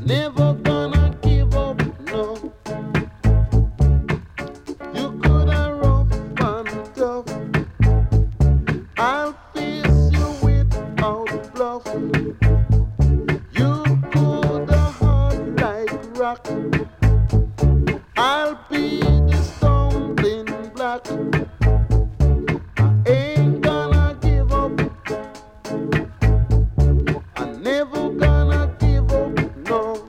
never gonna give up, no. You could have rough and tough. I'll face you without bluff. You could have hard like rock. I'll be the stumbling block. I ain't gonna give up. I never gonna give up, no.